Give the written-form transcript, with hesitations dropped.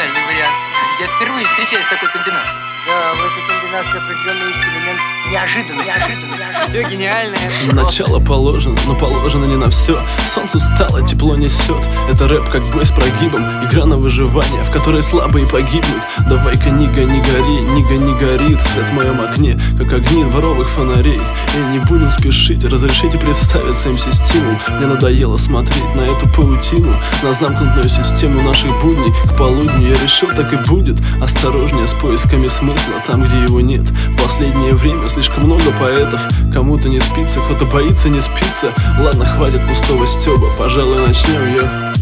оригинальный вариант. Я впервые встречаюсь с такой комбинацией. Да, в этой комбинации определенно есть элемент неожиданности. Все гениальное. Начало положено, но положено не на все. Солнце встало, тепло несет. Это рэп как бой с прогибом. Игра на выживание, в которой слабые погибнут. Давай-ка не гори, не горит свет в моем окне, как огни дворовых фонарей. Эй, не будем спешить, разрешите представиться МС Стимул. Мне надоело смотреть на эту паутину, на замкнутую систему наших будней. К полудню я решил, так и будет. Осторожнее с поисками смысла там, где его нет. В последнее время слишком много поэтов. Кому-то не спится, кто-то боится не спится. Ладно, хватит пустого стёба, пожалуй, начнем,